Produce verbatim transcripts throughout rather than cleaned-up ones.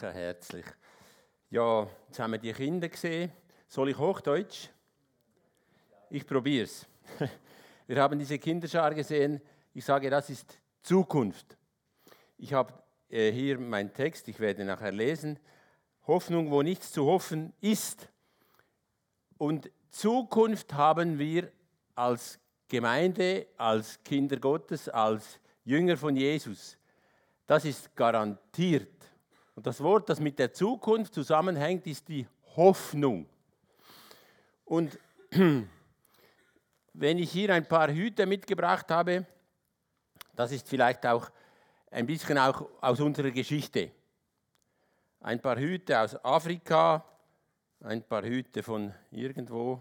Danke, herzlich. Ja, jetzt haben wir die Kinder gesehen. Soll ich Hochdeutsch? Ich probiere es. Wir haben diese Kinderschar gesehen. Ich sage, das ist Zukunft. Ich habe äh, hier meinen Text, ich werde nachher lesen. Hoffnung, wo nichts zu hoffen ist. Und Zukunft haben wir als Gemeinde, als Kinder Gottes, als Jünger von Jesus. Das ist garantiert. Und das Wort, das mit der Zukunft zusammenhängt, ist die Hoffnung. Und wenn ich hier ein paar Hüte mitgebracht habe, das ist vielleicht auch ein bisschen auch aus unserer Geschichte. Ein paar Hüte aus Afrika, ein paar Hüte von irgendwo,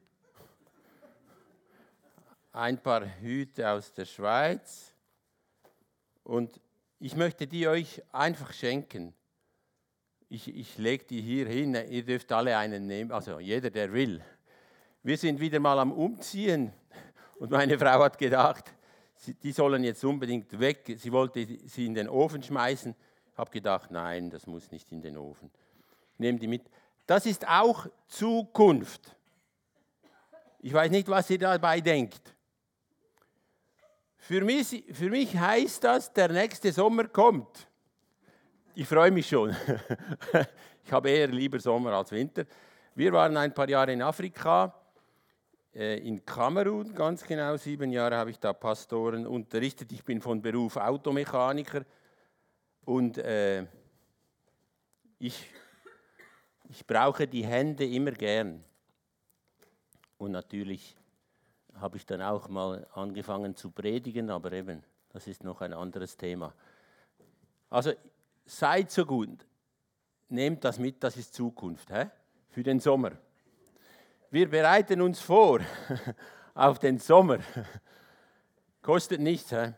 ein paar Hüte aus der Schweiz. Und ich möchte die euch einfach schenken. Ich, ich lege die hier hin, ihr dürft alle einen nehmen, also jeder, der will. Wir sind wieder mal am Umziehen und meine Frau hat gedacht, die sollen jetzt unbedingt weg. Sie wollte sie in den Ofen schmeißen. Ich habe gedacht, nein, das muss nicht in den Ofen. Ich nehme die mit. Das ist auch Zukunft. Ich weiß nicht, was ihr dabei denkt. Für mich, für mich heißt das, der nächste Sommer kommt. Ich freue mich schon. Ich habe eher lieber Sommer als Winter. Wir waren ein paar Jahre in Afrika, in Kamerun, ganz genau sieben Jahre habe ich da Pastoren unterrichtet. Ich bin von Beruf Automechaniker und äh, ich, ich brauche die Hände immer gern. Und natürlich habe ich dann auch mal angefangen zu predigen, aber eben, das ist noch ein anderes Thema. Also seid so gut, nehmt das mit, das ist Zukunft, hä? Für den Sommer. Wir bereiten uns vor auf den Sommer. Kostet nichts. Hä?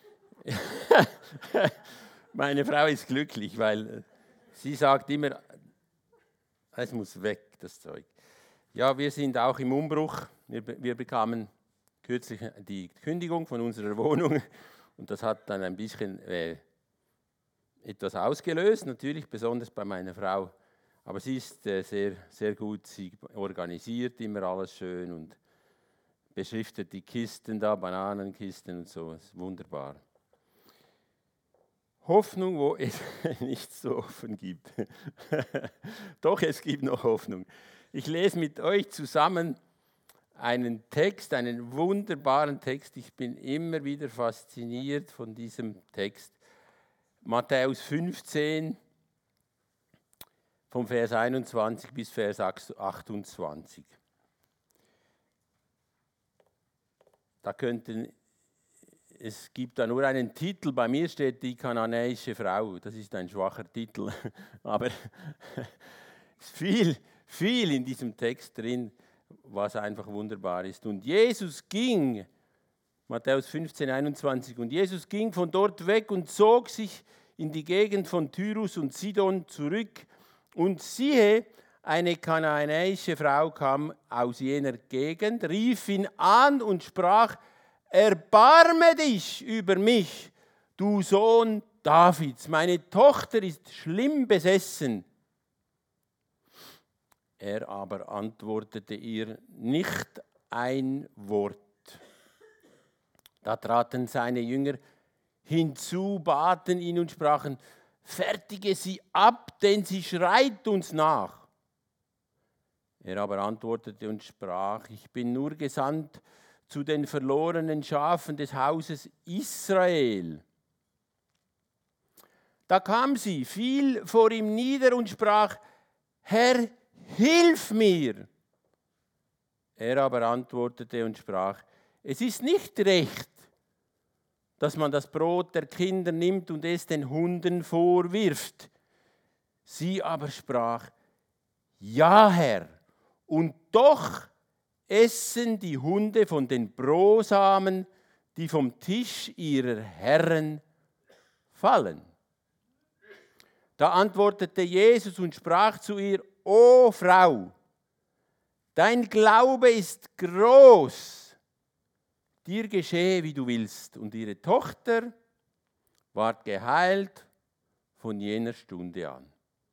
Meine Frau ist glücklich, weil sie sagt immer, es muss weg, das Zeug. Ja, wir sind auch im Umbruch. Wir, wir bekamen kürzlich die Kündigung von unserer Wohnung und das hat dann ein bisschen äh, etwas ausgelöst, natürlich besonders bei meiner Frau. Aber sie ist äh, sehr, sehr gut, sie organisiert immer alles schön und beschriftet die Kisten da, Bananenkisten und so, das ist wunderbar. Hoffnung, wo es nichts zu hoffen gibt. Doch, es gibt noch Hoffnung. Ich lese mit euch zusammen einen Text, einen wunderbaren Text. Ich bin immer wieder fasziniert von diesem Text. Matthäus fünfzehn, vom Vers einundzwanzig bis Vers achtundzwanzig. Da könnten, es gibt da nur einen Titel, bei mir steht die kananäische Frau, das ist ein schwacher Titel, aber es ist viel, viel in diesem Text drin, was einfach wunderbar ist. Und Jesus ging, Matthäus fünfzehn, einundzwanzig, und Jesus ging von dort weg und zog sich in die Gegend von Tyrus und Sidon zurück. Und siehe, eine kananäische Frau kam aus jener Gegend, rief ihn an und sprach, erbarme dich über mich, du Sohn Davids, meine Tochter ist schlimm besessen. Er aber antwortete ihr nicht ein Wort. Da traten seine Jünger hinzu, baten ihn und sprachen, fertige sie ab, denn sie schreit uns nach. Er aber antwortete und sprach, ich bin nur gesandt zu den verlorenen Schafen des Hauses Israel. Da kam sie, fiel vor ihm nieder und sprach, Herr, hilf mir. Er aber antwortete und sprach, es ist nicht recht, dass man das Brot der Kinder nimmt und es den Hunden vorwirft. Sie aber sprach, ja, Herr, und doch essen die Hunde von den Brosamen, die vom Tisch ihrer Herren fallen. Da antwortete Jesus und sprach zu ihr, O Frau, dein Glaube ist groß. Dir geschehe, wie du willst. Und ihre Tochter ward geheilt von jener Stunde an.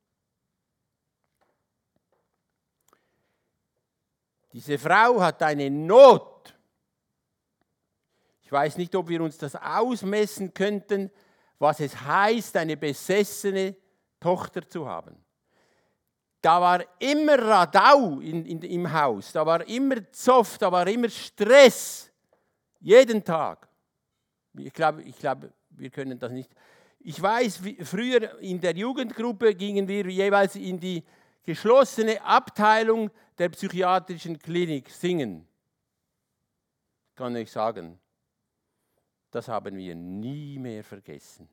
Diese Frau hat eine Not. Ich weiß nicht, ob wir uns das ausmessen könnten, was es heißt, eine besessene Tochter zu haben. Da war immer Radau in, in, im Haus, da war immer Zoff, da war immer Stress. Jeden Tag. Ich glaube, ich glaube, wir können das nicht. Ich weiß, wie, früher in der Jugendgruppe gingen wir jeweils in die geschlossene Abteilung der psychiatrischen Klinik singen. Kann ich sagen. Das haben wir nie mehr vergessen.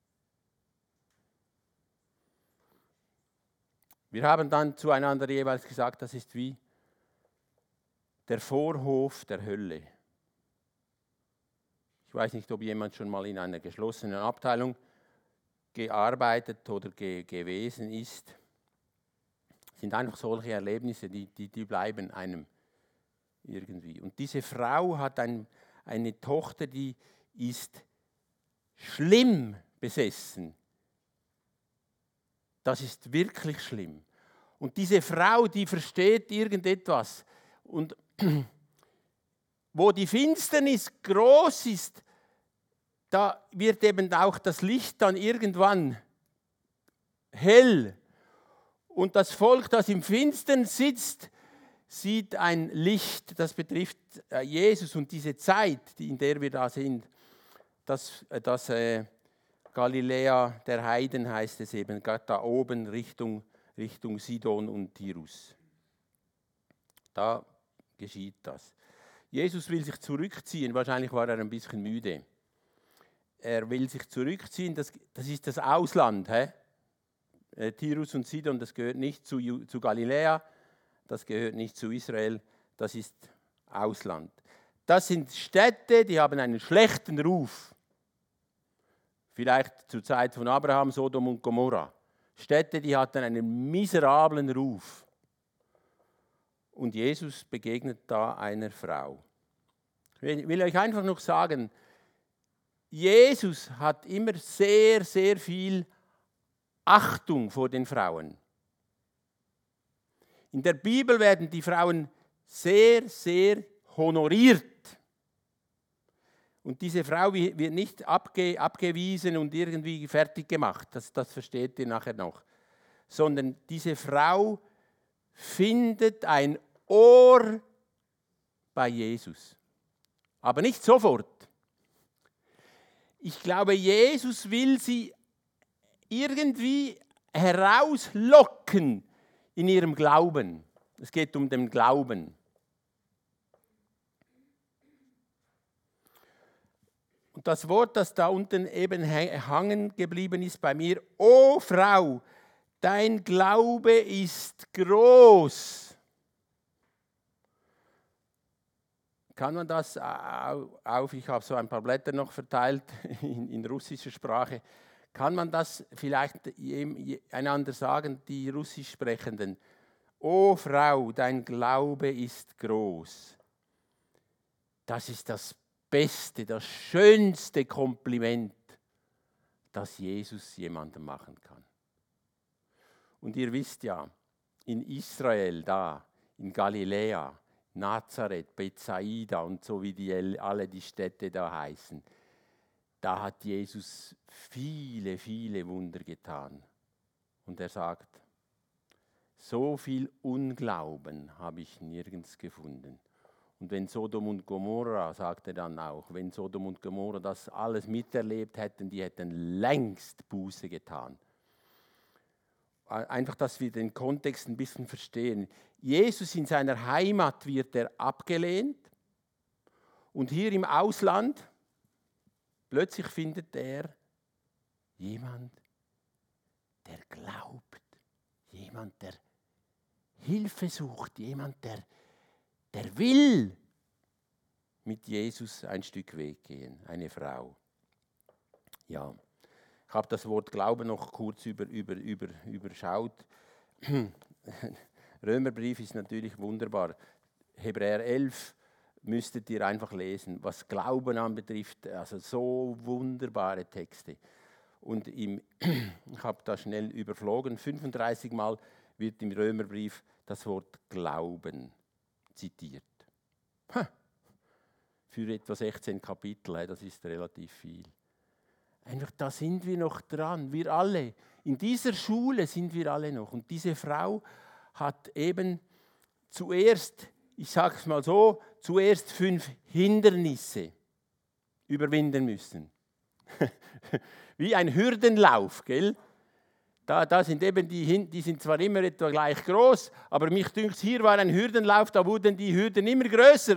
Wir haben dann zueinander jeweils gesagt, das ist wie der Vorhof der Hölle. Ich weiß nicht, ob jemand schon mal in einer geschlossenen Abteilung gearbeitet oder ge- gewesen ist. Es sind einfach solche Erlebnisse, die, die, die bleiben einem irgendwie. Und diese Frau hat ein, eine Tochter, die ist schlimm besessen. Das ist wirklich schlimm. Und diese Frau, die versteht irgendetwas. Und wo die Finsternis groß ist, da wird eben auch das Licht dann irgendwann hell. Und das Volk, das im Finstern sitzt, sieht ein Licht. Das betrifft Jesus und diese Zeit, in der wir da sind. Das, das äh, Galiläa der Heiden heißt es eben, gerade da oben Richtung, Richtung Sidon und Tirus. Da geschieht das. Jesus will sich zurückziehen, wahrscheinlich war er ein bisschen müde. Er will sich zurückziehen, das, das ist das Ausland. Hä? Äh, Tirus und Sidon, das gehört nicht zu, zu Galiläa, das gehört nicht zu Israel, das ist Ausland. Das sind Städte, die haben einen schlechten Ruf. Vielleicht zur Zeit von Abraham, Sodom und Gomorra. Städte, die hatten einen miserablen Ruf. Und Jesus begegnet da einer Frau. Ich will euch einfach noch sagen, Jesus hat immer sehr, sehr viel Achtung vor den Frauen. In der Bibel werden die Frauen sehr, sehr honoriert. Und diese Frau wird nicht abge, abgewiesen und irgendwie fertig gemacht, das, das versteht ihr nachher noch. Sondern diese Frau findet ein Ohr bei Jesus. Aber nicht sofort. Ich glaube, Jesus will sie irgendwie herauslocken in ihrem Glauben. Es geht um den Glauben. Und das Wort, das da unten eben hängen geblieben ist bei mir, O Frau, dein Glaube ist groß. Kann man das auf, ich habe so ein paar Blätter noch verteilt in, in russischer Sprache, kann man das vielleicht einander sagen, die Russisch Sprechenden? O Frau, dein Glaube ist groß. Das ist das Beste, das schönste Kompliment, das Jesus jemandem machen kann. Und ihr wisst ja, in Israel da, in Galiläa, Nazareth, Bethsaida und so wie die alle die Städte da heißen, da hat Jesus viele, viele Wunder getan. Und er sagt, so viel Unglauben habe ich nirgends gefunden. Und wenn Sodom und Gomorra, sagt er dann auch, wenn Sodom und Gomorra das alles miterlebt hätten, die hätten längst Buße getan. Einfach, dass wir den Kontext ein bisschen verstehen. Jesus in seiner Heimat wird er abgelehnt und hier im Ausland plötzlich findet er jemand, der glaubt, jemand, der Hilfe sucht, jemand, der, der will mit Jesus ein Stück Weg gehen, eine Frau. Ja. Ich habe das Wort Glauben noch kurz über, über, über, überschaut. Römerbrief ist natürlich wunderbar. Hebräer elf müsstet ihr einfach lesen, was Glauben anbetrifft. Also so wunderbare Texte. Und im, ich habe da schnell überflogen, fünfunddreißig Mal wird im Römerbrief das Wort Glauben zitiert. Ha. Für etwa sechzehn Kapitel, das ist relativ viel. Einfach, da sind wir noch dran, wir alle. In dieser Schule sind wir alle noch. Und diese Frau hat eben zuerst, ich sage es mal so, zuerst fünf Hindernisse überwinden müssen. Wie ein Hürdenlauf, gell? Da, da sind eben die, die sind zwar immer etwa gleich groß, aber mich dünkt, hier war ein Hürdenlauf, da wurden die Hürden immer größer.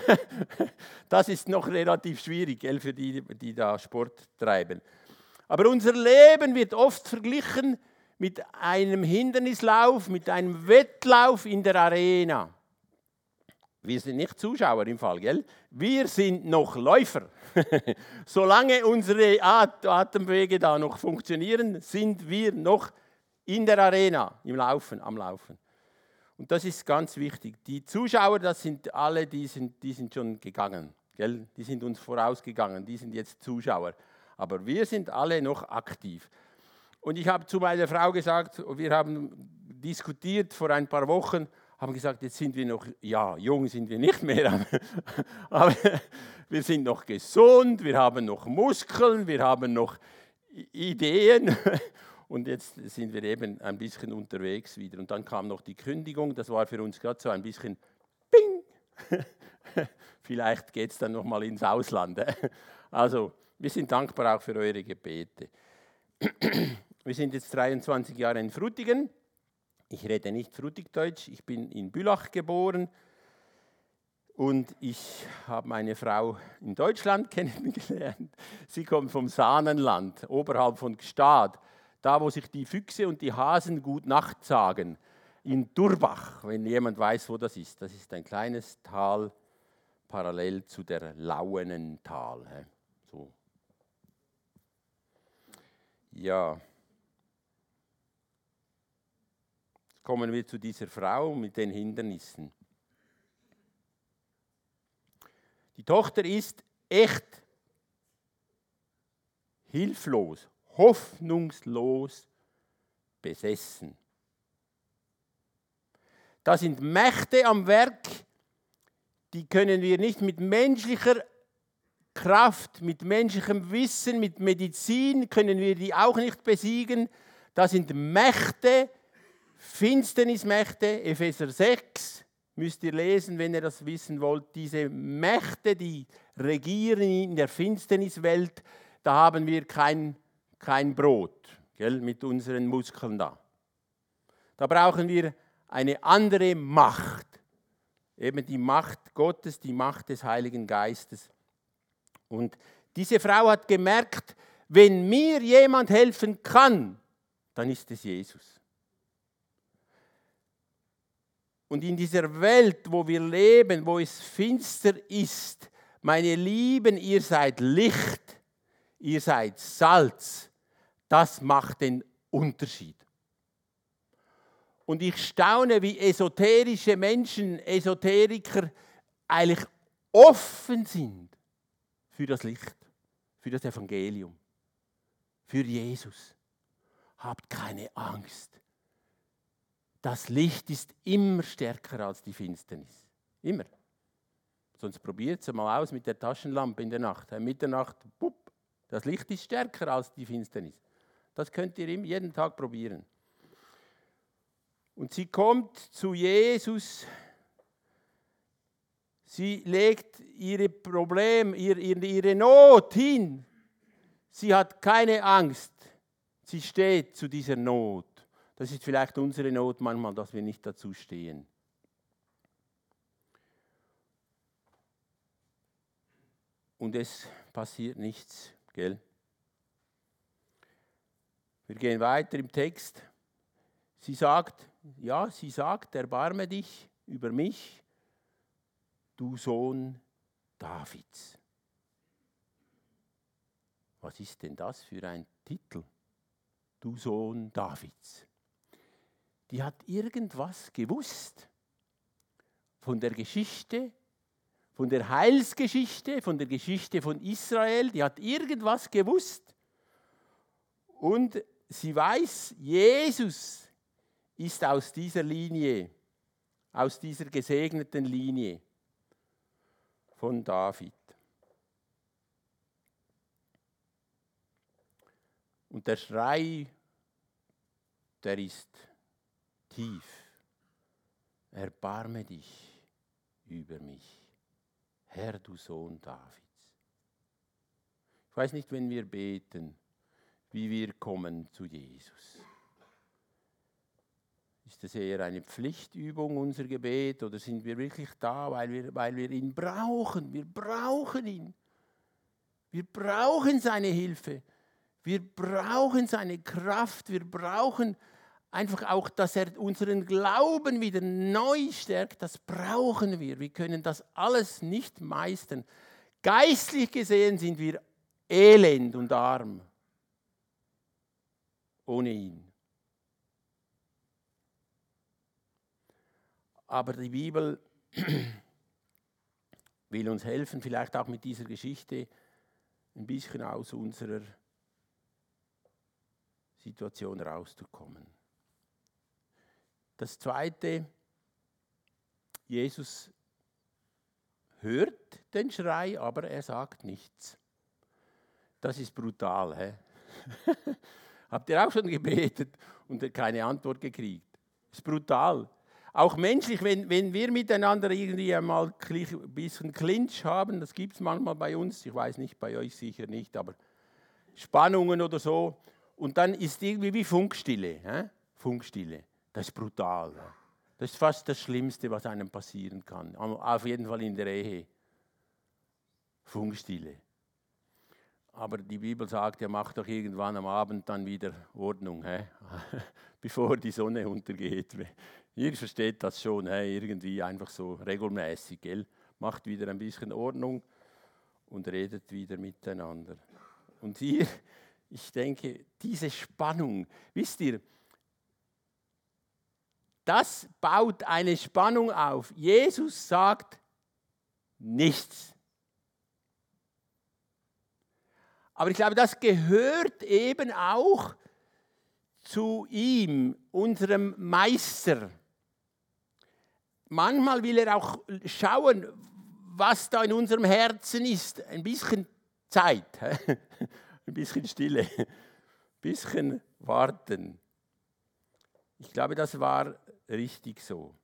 Das ist noch relativ schwierig, gell, für die, die da Sport treiben. Aber unser Leben wird oft verglichen mit einem Hindernislauf, mit einem Wettlauf in der Arena. Wir sind nicht Zuschauer im Fall, gell? Wir sind noch Läufer. Solange unsere At- Atemwege da noch funktionieren, sind wir noch in der Arena, im Laufen, am Laufen. Und das ist ganz wichtig. Die Zuschauer, das sind alle, die sind, die sind schon gegangen, gell? Die sind uns vorausgegangen, die sind jetzt Zuschauer. Aber wir sind alle noch aktiv. Und ich habe zu meiner Frau gesagt, wir haben diskutiert vor ein paar Wochen, haben gesagt, jetzt sind wir noch, ja, jung sind wir nicht mehr, aber wir sind noch gesund, wir haben noch Muskeln, wir haben noch Ideen und jetzt sind wir eben ein bisschen unterwegs wieder. Und dann kam noch die Kündigung, das war für uns gerade so ein bisschen Ping. Vielleicht geht es dann noch mal ins Ausland. Also, wir sind dankbar auch für eure Gebete. Wir sind jetzt dreiundzwanzig Jahre in Frutigen. Ich rede nicht Frutigdeutsch, ich bin in Bülach geboren und ich habe meine Frau in Deutschland kennengelernt. Sie kommt vom Saanenland, oberhalb von Gstaad, da wo sich die Füchse und die Hasen gut Nacht sagen, in Durbach, wenn jemand weiß, wo das ist. Das ist ein kleines Tal parallel zu der Lauenental. So. Ja. Kommen wir zu dieser Frau mit den Hindernissen. Die Tochter ist echt hilflos, hoffnungslos besessen. Da sind Mächte am Werk, die können wir nicht mit menschlicher Kraft, mit menschlichem Wissen, mit Medizin, können wir die auch nicht besiegen. Da sind Mächte, Finsternismächte, Epheser sechs, müsst ihr lesen, wenn ihr das wissen wollt. Diese Mächte, die regieren in der Finsterniswelt, da haben wir kein, kein Brot, gell, mit unseren Muskeln da. Da brauchen wir eine andere Macht, eben die Macht Gottes, die Macht des Heiligen Geistes. Und diese Frau hat gemerkt, wenn mir jemand helfen kann, dann ist es Jesus. Und in dieser Welt, wo wir leben, wo es finster ist, meine Lieben, ihr seid Licht, ihr seid Salz. Das macht den Unterschied. Und ich staune, wie esoterische Menschen, Esoteriker eigentlich offen sind für das Licht, für das Evangelium, für Jesus. Habt keine Angst. Das Licht ist immer stärker als die Finsternis. Immer. Sonst probiert es mal aus mit der Taschenlampe in der Nacht. Um Mitternacht, bupp, das Licht ist stärker als die Finsternis. Das könnt ihr jeden Tag probieren. Und sie kommt zu Jesus. Sie legt ihre Probleme, ihre, ihre Not hin. Sie hat keine Angst. Sie steht zu dieser Not. Das ist vielleicht unsere Not manchmal, dass wir nicht dazu stehen. Und es passiert nichts, gell? Wir gehen weiter im Text. Sie sagt, ja, sie sagt, erbarme dich über mich, du Sohn Davids. Was ist denn das für ein Titel? Du Sohn Davids. Die hat irgendwas gewusst von der Geschichte, von der Heilsgeschichte, von der Geschichte von Israel. Die hat irgendwas gewusst. Und sie weiß, Jesus ist aus dieser Linie aus dieser gesegneten Linie von David. Und der Schrei, der ist tief. Erbarme dich über mich, Herr, du Sohn Davids. Ich weiß nicht, wenn wir beten, wie wir kommen zu Jesus. Ist das eher eine Pflichtübung, unser Gebet, oder sind wir wirklich da, weil wir, weil wir ihn brauchen? Wir brauchen ihn. Wir brauchen seine Hilfe. Wir brauchen seine Kraft. Wir brauchen einfach auch, dass er unseren Glauben wieder neu stärkt. Das brauchen wir. Wir können das alles nicht meistern. Geistlich gesehen sind wir elend und arm ohne ihn. Aber die Bibel will uns helfen, vielleicht auch mit dieser Geschichte ein bisschen aus unserer Situation rauszukommen. Das Zweite, Jesus hört den Schrei, aber er sagt nichts. Das ist brutal. Hä? Habt ihr auch schon gebetet und keine Antwort gekriegt? Das ist brutal. Auch menschlich, wenn, wenn wir miteinander irgendwie einmal ein bisschen Clinch haben, das gibt es manchmal bei uns, ich weiß nicht, bei euch sicher nicht, aber Spannungen oder so, und dann ist irgendwie wie Funkstille. Hä? Funkstille, das ist brutal. Hä? Das ist fast das Schlimmste, was einem passieren kann, auf jeden Fall in der Ehe. Funkstille. Aber die Bibel sagt, ja, mach doch irgendwann am Abend dann wieder Ordnung, hä? Bevor die Sonne untergeht. Ihr versteht das schon, hä? Irgendwie einfach so regelmäßig, gell? Macht wieder ein bisschen Ordnung und redet wieder miteinander. Und hier, ich denke, diese Spannung, wisst ihr, das baut eine Spannung auf. Jesus sagt nichts. Aber ich glaube, das gehört eben auch zu ihm, unserem Meister. Manchmal will er auch schauen, was da in unserem Herzen ist. Ein bisschen Zeit, ein bisschen Stille, ein bisschen warten. Ich glaube, das war richtig so.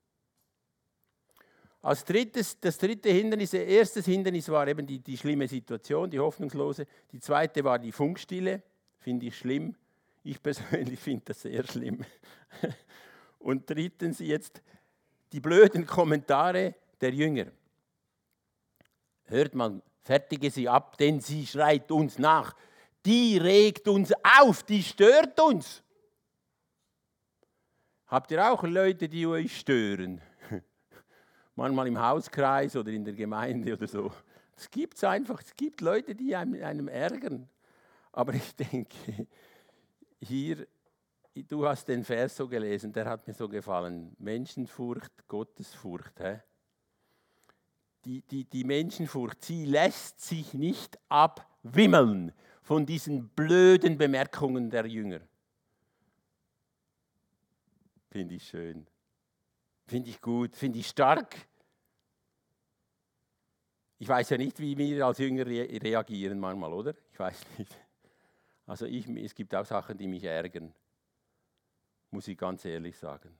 Als drittes, das dritte Hindernis, das erste Hindernis war eben die, die schlimme Situation, die hoffnungslose. Die zweite war die Funkstille, finde ich schlimm. Ich persönlich finde das sehr schlimm. Und drittens jetzt die blöden Kommentare der Jünger. Hört mal, fertige sie ab, denn sie schreit uns nach. Die regt uns auf, die stört uns. Habt ihr auch Leute, die euch stören? Manchmal im Hauskreis oder in der Gemeinde oder so. Es gibt es einfach, es gibt Leute, die einem, einem ärgern. Aber ich denke, hier, du hast den Vers so gelesen, der hat mir so gefallen. Menschenfurcht, Gottesfurcht. Hä? Die, die, die Menschenfurcht, sie lässt sich nicht abwimmeln von diesen blöden Bemerkungen der Jünger. Finde ich schön. Finde ich gut, finde ich stark. Ich weiß ja nicht, wie wir als Jünger re- reagieren manchmal, oder? Ich weiß nicht. Also ich, es gibt auch Sachen, die mich ärgern. Muss ich ganz ehrlich sagen.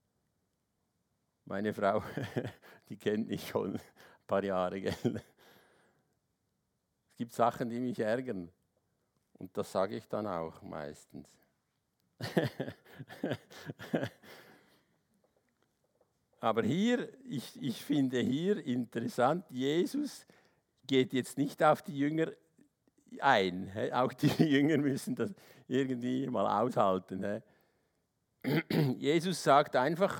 Meine Frau, die kennt mich schon ein paar Jahre, gell? Es gibt Sachen, die mich ärgern. Und das sage ich dann auch meistens. Aber hier, ich, ich finde hier interessant, Jesus geht jetzt nicht auf die Jünger ein. He? Auch die Jünger müssen das irgendwie mal aushalten. He? Jesus sagt einfach,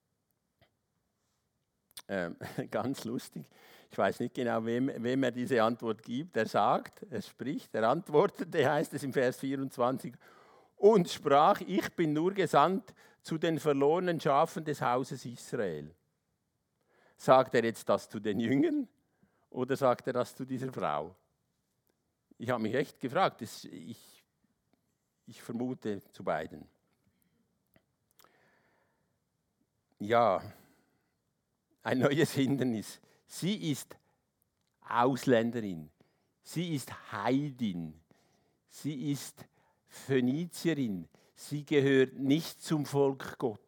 äh, ganz lustig, ich weiß nicht genau, wem, wem er diese Antwort gibt. Er sagt, er spricht, er antwortete, heißt es im Vers vierundzwanzig, und sprach, ich bin nur gesandt zu den verlorenen Schafen des Hauses Israel. Sagt er jetzt das zu den Jüngern oder sagt er das zu dieser Frau? Ich habe mich echt gefragt, das, ich, ich vermute zu beiden. Ja, ein neues Hindernis. Sie ist Ausländerin. Sie ist Heidin. Sie ist Phönizierin. Sie gehört nicht zum Volk Gottes.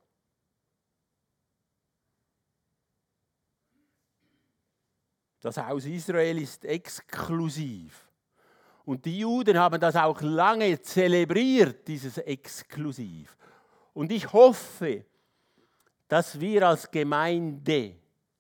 Das Haus Israel ist exklusiv. Und die Juden haben das auch lange zelebriert, dieses Exklusiv. Und ich hoffe, dass wir als Gemeinde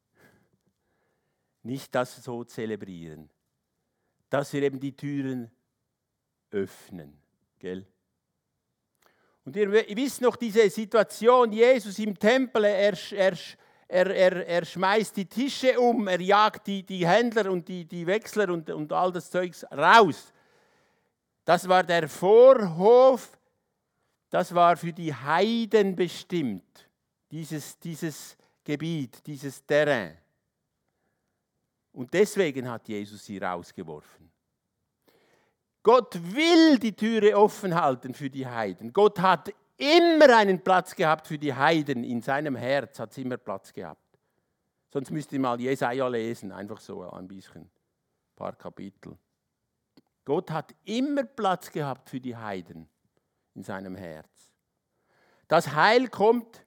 nicht das so zelebrieren, dass wir eben die Türen öffnen. Gell? Und ihr, ihr wisst noch diese Situation, Jesus im Tempel, er, er, er, er, er schmeißt die Tische um, er jagt die, die Händler und die, die Wechsler und, und all das Zeugs raus. Das war der Vorhof, das war für die Heiden bestimmt, dieses, dieses Gebiet, dieses Terrain. Und deswegen hat Jesus sie rausgeworfen. Gott will die Türe offen halten für die Heiden. Gott hat immer einen Platz gehabt für die Heiden. In seinem Herz hat es immer Platz gehabt. Sonst müsst ihr mal Jesaja lesen, einfach so ein bisschen, ein paar Kapitel. Gott hat immer Platz gehabt für die Heiden in seinem Herz. Das Heil kommt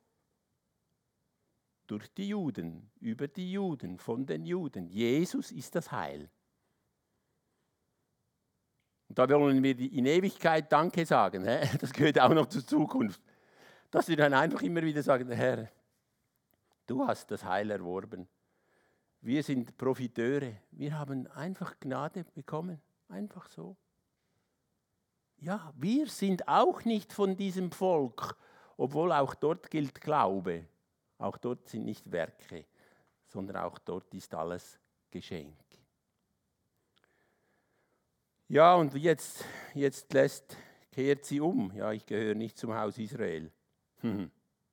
durch die Juden, über die Juden, von den Juden. Jesus ist das Heil. Und da wollen wir in Ewigkeit Danke sagen. Das gehört auch noch zur Zukunft. Dass wir dann einfach immer wieder sagen, Herr, du hast das Heil erworben. Wir sind Profiteure. Wir haben einfach Gnade bekommen. Einfach so. Ja, wir sind auch nicht von diesem Volk, obwohl auch dort gilt Glaube. Auch dort sind nicht Werke, sondern auch dort ist alles Geschenk. Ja, und jetzt, jetzt lässt, kehrt sie um. Ja, ich gehöre nicht zum Haus Israel. Hm.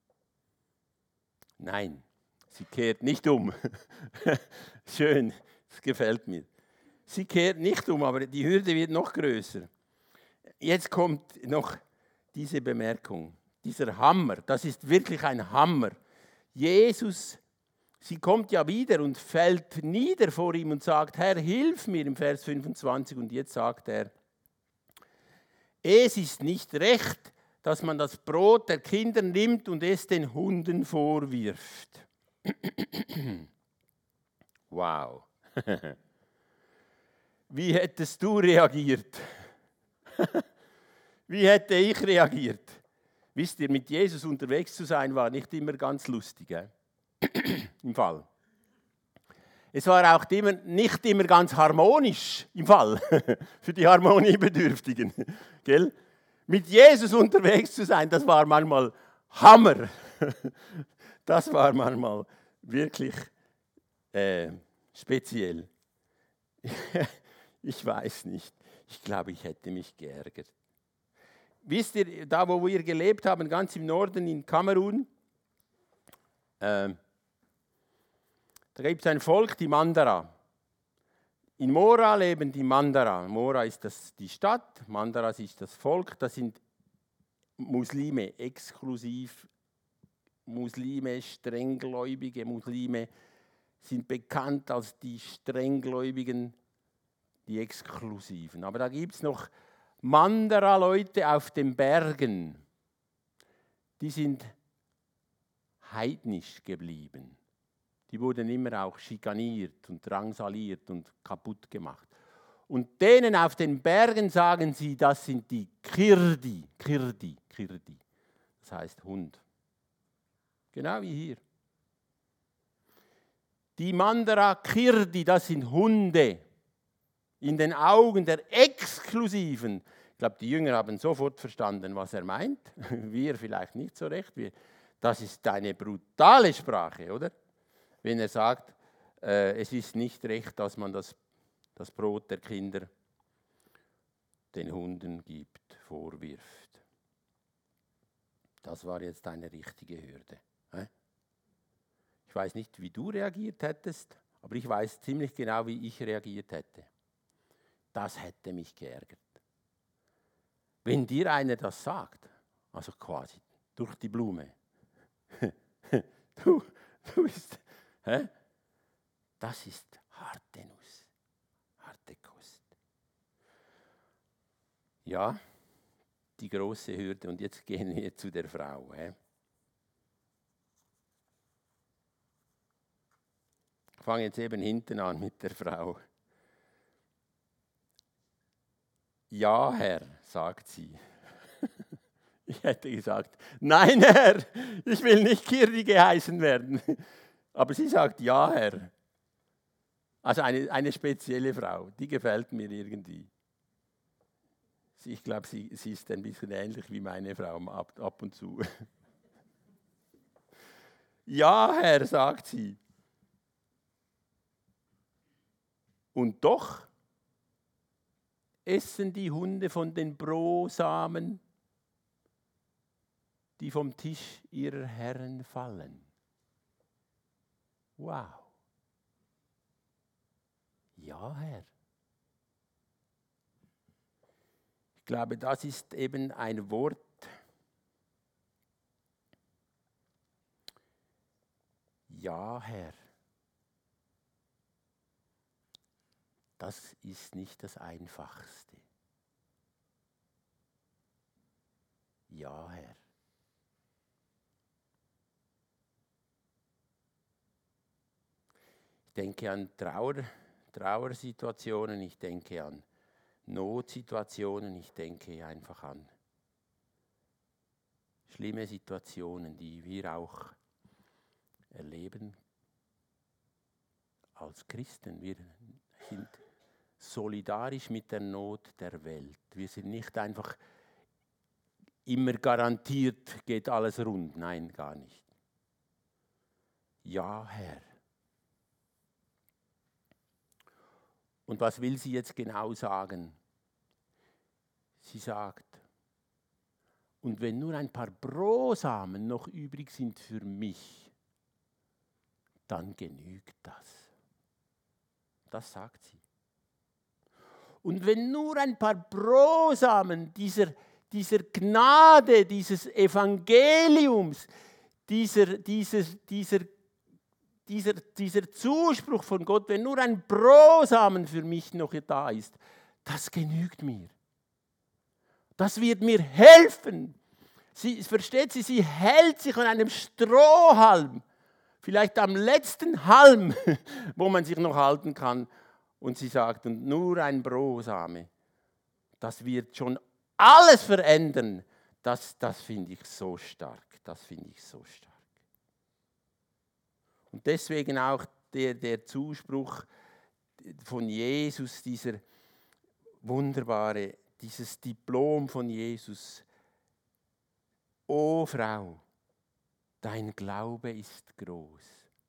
Nein, sie kehrt nicht um. Schön, das gefällt mir. Sie kehrt nicht um, aber die Hürde wird noch größer. Jetzt kommt noch diese Bemerkung, dieser Hammer. Das ist wirklich ein Hammer. Jesus, sie kommt ja wieder und fällt nieder vor ihm und sagt, Herr, hilf mir im Vers fünfundzwanzig. Und jetzt sagt er, es ist nicht recht, dass man das Brot der Kinder nimmt und es den Hunden vorwirft. Wow. Wie hättest du reagiert? Wie hätte ich reagiert? Wisst ihr, mit Jesus unterwegs zu sein, war nicht immer ganz lustig, äh? Im Fall. Es war auch immer, nicht immer ganz harmonisch im Fall, für die Harmoniebedürftigen. Gell? Mit Jesus unterwegs zu sein, das war manchmal Hammer. Das war manchmal wirklich äh, speziell. Ich weiß nicht. Ich glaube, ich hätte mich geärgert. Wisst ihr, da wo wir gelebt haben, ganz im Norden in Kamerun, äh, da gibt es ein Volk, die Mandara. In Mora leben die Mandara. Mora ist das die Stadt, Mandara ist das Volk. Das sind Muslime, exklusiv Muslime, strenggläubige Muslime, sind bekannt als die strenggläubigen, die Exklusiven. Aber da gibt es noch Mandara-Leute auf den Bergen, die sind heidnisch geblieben. Die wurden immer auch schikaniert und drangsaliert und kaputt gemacht. Und denen auf den Bergen sagen sie, das sind die Kirdi, Kirdi, Kirdi. Das heißt Hund. Genau wie hier. Die Mandara Kirdi, das sind Hunde. In den Augen der Exklusiven. Ich glaube, die Jünger haben sofort verstanden, was er meint. Wir vielleicht nicht so recht. Das ist eine brutale Sprache, oder? Wenn er sagt, äh, es ist nicht recht, dass man das, das Brot der Kinder den Hunden gibt, vorwirft. Das war jetzt eine richtige Hürde. Ich weiß nicht, wie du reagiert hättest, aber ich weiß ziemlich genau, wie ich reagiert hätte. Das hätte mich geärgert. Wenn dir einer das sagt, also quasi durch die Blume, du, du bist, Hä? Das ist harte Nuss, harte Kost. Ja, die große Hürde. Und jetzt gehen wir zu der Frau. Hä? Ich fange jetzt eben hinten an mit der Frau. Ja, Herr, sagt sie. Ich hätte gesagt, nein, Herr, ich will nicht Kirdi geheißen werden. Aber sie sagt, ja, Herr. Also eine, eine spezielle Frau, die gefällt mir irgendwie. Ich glaube, sie, sie ist ein bisschen ähnlich wie meine Frau ab, ab und zu. Ja, Herr, sagt sie. Und doch essen die Hunde von den Brosamen, die vom Tisch ihrer Herren fallen. Wow. Ja, Herr. Ich glaube, das ist eben ein Wort, ja, Herr. Das ist nicht das Einfachste. Ja, Herr. Ich denke an Trauer, Trauersituationen, ich denke an Notsituationen, ich denke einfach an schlimme Situationen, die wir auch erleben als Christen. Wir sind solidarisch mit der Not der Welt. Wir sind nicht einfach immer garantiert, geht alles rund. Nein, gar nicht. Ja, Herr. Und was will sie jetzt genau sagen? Sie sagt, und wenn nur ein paar Brosamen noch übrig sind für mich, dann genügt das. Das sagt sie. Und wenn nur ein paar Brosamen dieser, dieser Gnade, dieses Evangeliums, dieser, dieser, dieser, dieser, dieser Zuspruch von Gott, wenn nur ein Brosamen für mich noch da ist, das genügt mir. Das wird mir helfen. Sie, versteht sie, sie hält sich an einem Strohhalm, vielleicht am letzten Halm, wo man sich noch halten kann. Und sie sagt, und nur ein Brosame, das wird schon alles verändern. Das, das finde ich so stark, das finde ich so stark. Und deswegen auch der, der Zuspruch von Jesus, dieser wunderbare, dieses Diplom von Jesus. O Frau, dein Glaube ist groß.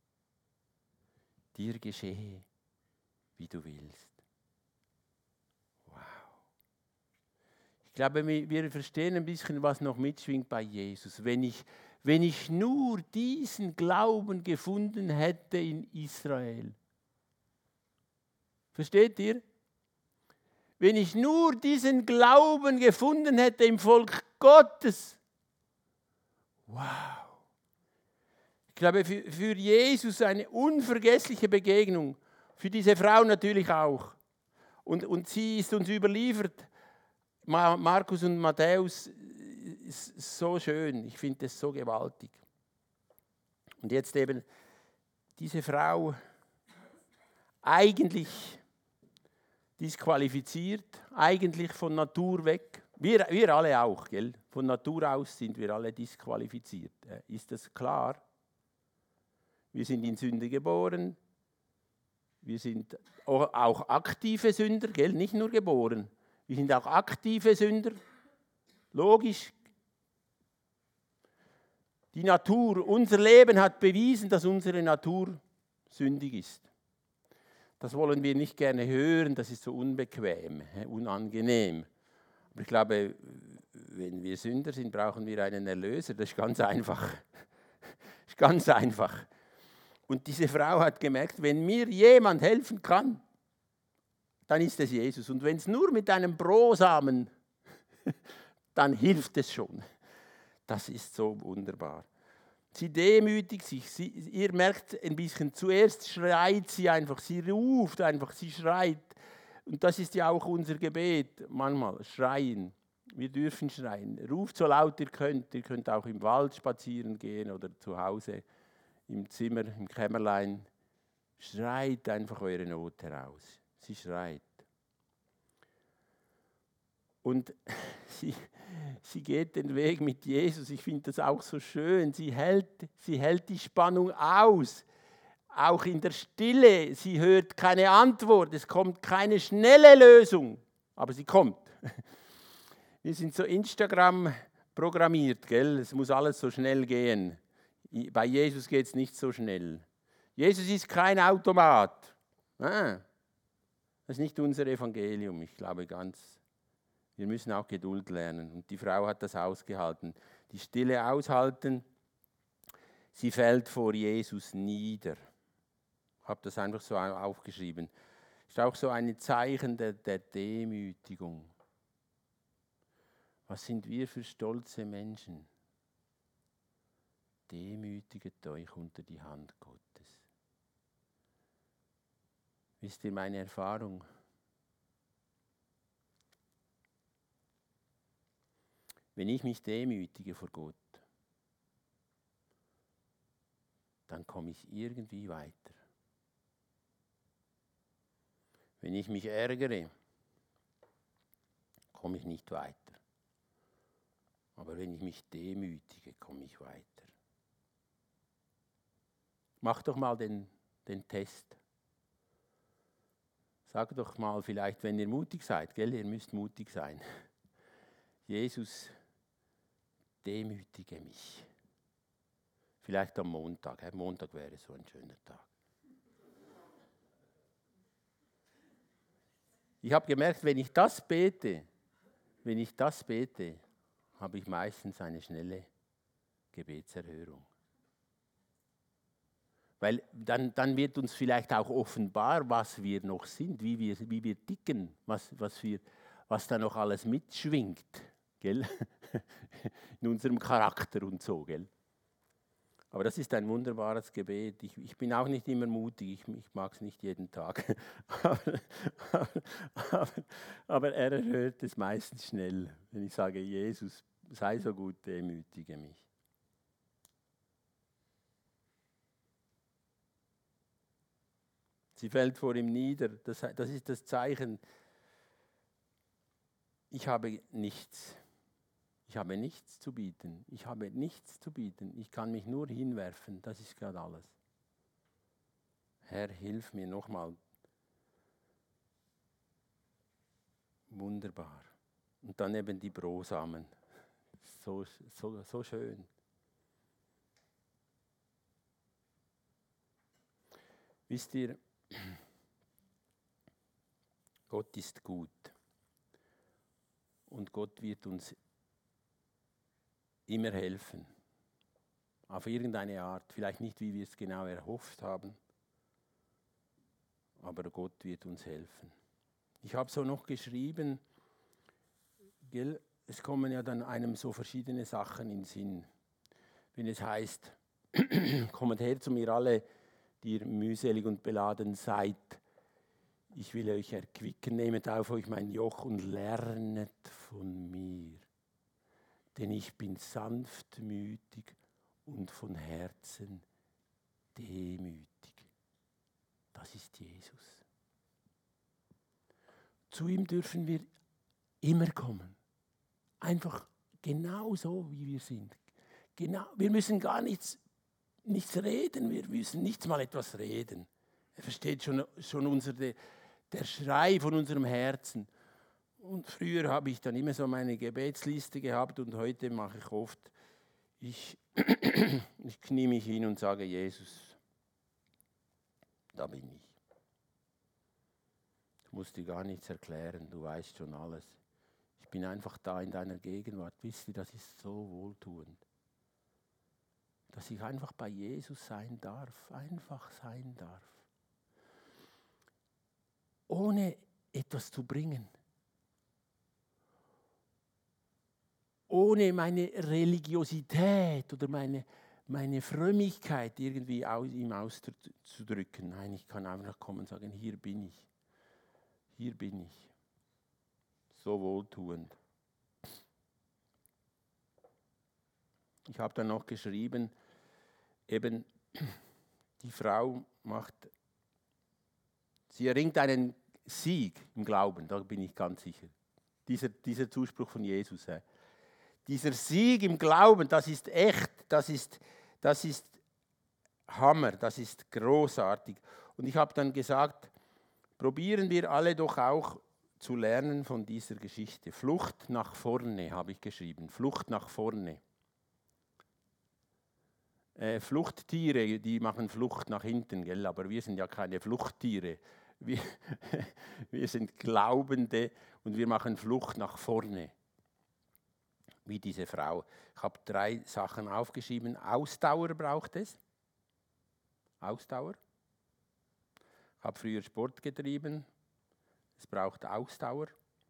Dir geschehe, wie du willst. Wow. Ich glaube, wir verstehen ein bisschen, was noch mitschwingt bei Jesus. Wenn ich, wenn ich nur diesen Glauben gefunden hätte in Israel. Versteht ihr? Wenn ich nur diesen Glauben gefunden hätte im Volk Gottes. Wow. Ich glaube, für, für Jesus eine unvergessliche Begegnung. Für diese Frau natürlich auch. Und, und sie ist uns überliefert. Markus und Matthäus ist so schön. Ich finde das so gewaltig. Und jetzt eben diese Frau eigentlich disqualifiziert, eigentlich von Natur weg. Wir, wir alle auch, gell? Von Natur aus sind wir alle disqualifiziert. Ist das klar? Wir sind in Sünde geboren. Wir sind auch aktive Sünder, gell? Nicht nur geboren. Wir sind auch aktive Sünder. Logisch. Die Natur, unser Leben hat bewiesen, dass unsere Natur sündig ist. Das wollen wir nicht gerne hören, das ist so unbequem, unangenehm. Aber ich glaube, wenn wir Sünder sind, brauchen wir einen Erlöser. Das ist ganz einfach. Das ist ganz einfach. Und diese Frau hat gemerkt, wenn mir jemand helfen kann, dann ist es Jesus. Und wenn es nur mit einem Brosamen, dann hilft es schon. Das ist so wunderbar. Sie demütigt sich. Sie, ihr merkt ein bisschen, zuerst schreit sie einfach, sie ruft einfach, sie schreit. Und das ist ja auch unser Gebet manchmal, schreien. Wir dürfen schreien. Ruft so laut ihr könnt. Ihr könnt auch im Wald spazieren gehen oder zu Hause im Zimmer, im Kämmerlein. Schreit einfach eure Not heraus. Sie schreit. Und sie, sie geht den Weg mit Jesus. Ich finde das auch so schön. Sie hält, sie hält die Spannung aus. Auch in der Stille. Sie hört keine Antwort. Es kommt keine schnelle Lösung. Aber sie kommt. Wir sind so Instagram programmiert, gell? Es muss alles so schnell gehen. Bei Jesus geht es nicht so schnell. Jesus ist kein Automat. Ah, das ist nicht unser Evangelium. Ich glaube ganz, wir müssen auch Geduld lernen. Und die Frau hat das ausgehalten. Die Stille aushalten. Sie fällt vor Jesus nieder. Ich habe das einfach so aufgeschrieben. Ist auch so ein Zeichen der, der Demütigung. Was sind wir für stolze Menschen? Demütiget euch unter die Hand Gottes. Wisst ihr meine Erfahrung? Wenn ich mich demütige vor Gott, dann komme ich irgendwie weiter. Wenn ich mich ärgere, komme ich nicht weiter. Aber wenn ich mich demütige, komme ich weiter. Mach doch mal den, den Test. Sag doch mal vielleicht, wenn ihr mutig seid, gell, ihr müsst mutig sein. Jesus, demütige mich. Vielleicht am Montag. Hey, Montag wäre so ein schöner Tag. Ich habe gemerkt, wenn ich das bete, wenn ich das bete, habe ich meistens eine schnelle Gebetserhörung. Weil dann, dann wird uns vielleicht auch offenbar, was wir noch sind, wie wir, wie wir ticken, was, was, wir, was da noch alles mitschwingt, gell? In unserem Charakter und so. Gell? Aber das ist ein wunderbares Gebet. Ich, ich bin auch nicht immer mutig, ich, ich mag es nicht jeden Tag. aber, aber, aber, aber er erhört es meistens schnell, wenn ich sage, Jesus, sei so gut, demütige mich. Sie fällt vor ihm nieder. Das, das ist das Zeichen. Ich habe nichts. Ich habe nichts zu bieten. Ich habe nichts zu bieten. Ich kann mich nur hinwerfen. Das ist gerade alles. Herr, hilf mir nochmal. Wunderbar. Und dann eben die Brosamen. So, so, so schön. Wisst ihr, Gott ist gut. Und Gott wird uns immer helfen. Auf irgendeine Art. Vielleicht nicht, wie wir es genau erhofft haben. Aber Gott wird uns helfen. Ich habe so noch geschrieben, gell, es kommen ja dann einem so verschiedene Sachen in den Sinn. Wenn es heißt, kommt her zu mir alle, die ihr mühselig und beladen seid. Ich will euch erquicken, nehmet auf euch mein Joch und lernet von mir. Denn ich bin sanftmütig und von Herzen demütig. Das ist Jesus. Zu ihm dürfen wir immer kommen. Einfach genau so, wie wir sind. Genau, wir müssen gar nichts, nichts reden, wir müssen nichts mal etwas reden. Er versteht schon, schon unser, der Schrei von unserem Herzen. Und früher habe ich dann immer so meine Gebetsliste gehabt und heute mache ich oft, ich, ich knie mich hin und sage, Jesus, da bin ich. Ich muss dir gar nichts erklären, du weißt schon alles. Ich bin einfach da in deiner Gegenwart. Wisst ihr, das ist so wohltuend. Dass ich einfach bei Jesus sein darf, einfach sein darf. Ohne etwas zu bringen. Ohne meine Religiosität oder meine, meine Frömmigkeit irgendwie aus, ihm auszudrücken. Nein, ich kann einfach kommen und sagen, hier bin ich. Hier bin ich. So wohltuend. Ich habe dann noch geschrieben, eben die Frau macht, sie erringt einen Sieg im Glauben, da bin ich ganz sicher. Dieser, dieser Zuspruch von Jesus. He. Dieser Sieg im Glauben, das ist echt, das ist, das ist Hammer, das ist großartig. Und ich habe dann gesagt, probieren wir alle doch auch zu lernen von dieser Geschichte. Flucht nach vorne, habe ich geschrieben. Flucht nach vorne. Äh, Fluchttiere, die machen Flucht nach hinten, gell? Aber wir sind ja keine Fluchttiere. Wir, wir sind Glaubende und wir machen Flucht nach vorne. Wie diese Frau. Ich habe drei Sachen aufgeschrieben. Ausdauer braucht es. Ausdauer. Ich habe früher Sport getrieben. Es braucht Ausdauer.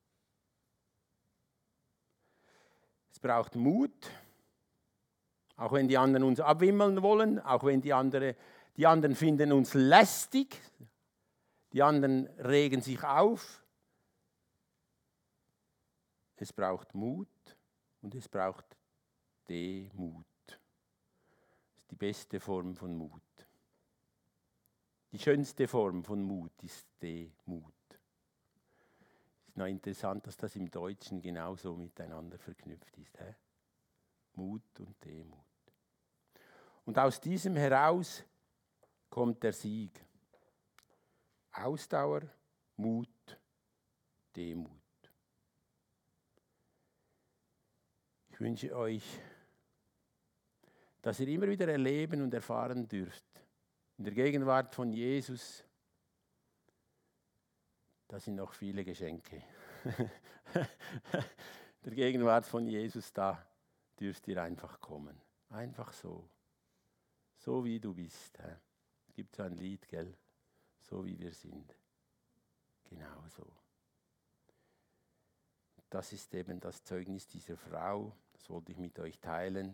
Es braucht Mut. Auch wenn die anderen uns abwimmeln wollen, auch wenn die, andere, die anderen finden uns lästig, die anderen regen sich auf. Es braucht Mut und es braucht Demut. Das ist die beste Form von Mut. Die schönste Form von Mut ist Demut. Es ist noch interessant, dass das im Deutschen genauso miteinander verknüpft ist. He? Mut und Demut. Und aus diesem heraus kommt der Sieg. Ausdauer, Mut, Demut. Ich wünsche euch, dass ihr immer wieder erleben und erfahren dürft, in der Gegenwart von Jesus, da sind noch viele Geschenke. In der Gegenwart von Jesus, da dürft ihr einfach kommen. Einfach so. So wie du bist. Es gibt so ein Lied, gell? So wie wir sind. Genau so. Das ist eben das Zeugnis dieser Frau. Das wollte ich mit euch teilen.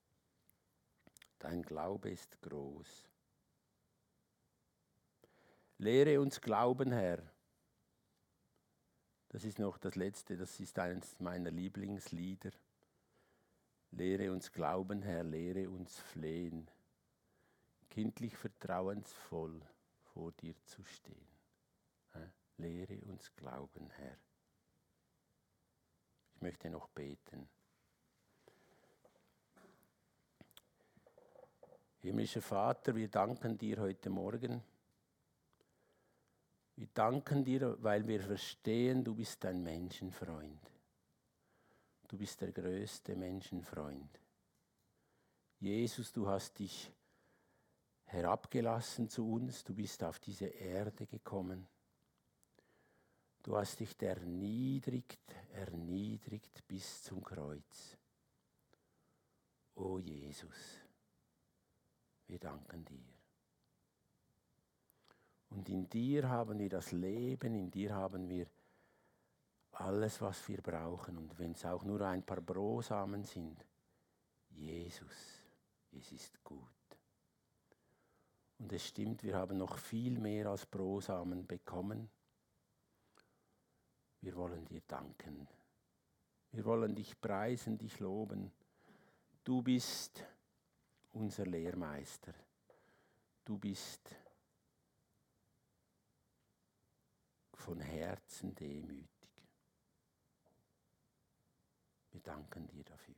Dein Glaube ist groß. Lehre uns glauben, Herr. Das ist noch das Letzte, das ist eines meiner Lieblingslieder. Lehre uns glauben, Herr, lehre uns flehen, kindlich vertrauensvoll vor dir zu stehen. Lehre uns glauben, Herr. Ich möchte noch beten. Himmlischer Vater, wir danken dir heute Morgen. Wir danken dir, weil wir verstehen, du bist ein Menschenfreund. Du bist der größte Menschenfreund. Jesus, du hast dich herabgelassen zu uns, du bist auf diese Erde gekommen. Du hast dich erniedrigt, erniedrigt bis zum Kreuz. O Jesus, wir danken dir. Und in dir haben wir das Leben, in dir haben wir alles, was wir brauchen. Und wenn es auch nur ein paar Brosamen sind, Jesus, es ist gut. Und es stimmt, wir haben noch viel mehr als Brosamen bekommen. Wir wollen dir danken. Wir wollen dich preisen, dich loben. Du bist unser Lehrmeister. Du bist von Herzen demütig. Wir danken dir dafür.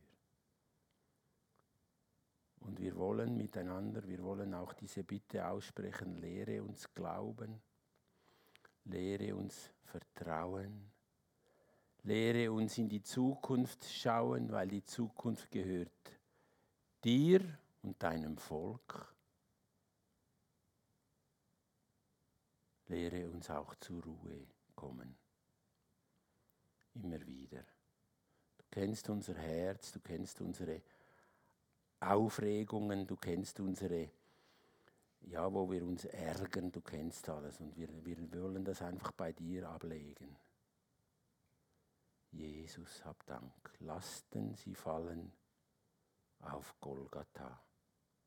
Und wir wollen miteinander, wir wollen auch diese Bitte aussprechen, lehre uns glauben, lehre uns vertrauen, lehre uns in die Zukunft schauen, weil die Zukunft gehört dir und deinem Volk. Lehre uns auch zur Ruhe kommen. Immer wieder. Du kennst unser Herz, du kennst unsere Aufregungen, du kennst unsere, ja, wo wir uns ärgern, du kennst alles. Und wir, wir wollen das einfach bei dir ablegen. Jesus, hab Dank. Lasten sie fallen auf Golgatha.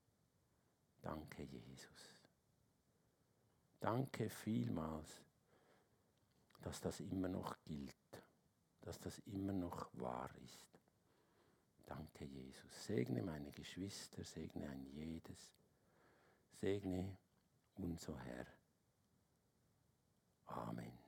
Danke, Jesus. Danke vielmals, dass das immer noch gilt, dass das immer noch wahr ist. Danke, Jesus. Segne meine Geschwister, segne ein jedes. Segne unser Herr. Amen.